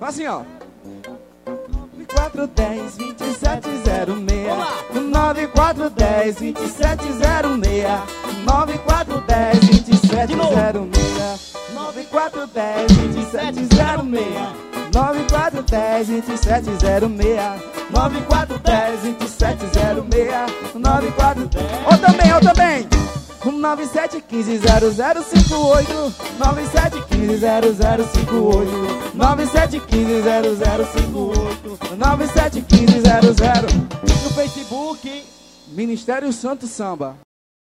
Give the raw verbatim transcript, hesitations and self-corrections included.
Assim, ó. nove quatro dez, vinte e sete zero seis. nove quatro dez, vinte e sete zero seis. nove quatro dez, vinte e sete zero seis. nove quatro dez, vinte e sete zero seis. nove quatro dez, vinte e sete zero seis. nove quatro dez, vinte e sete zero seis. nove quatro dez. Ou também, ou também. nove sete um cinco zero zero cinco oito. nove sete um cinco zero zero cinco oito. nove sete um cinco zero zero cinco oito. nove sete um cinco zero zero. No Facebook, Ministério Santo Samba.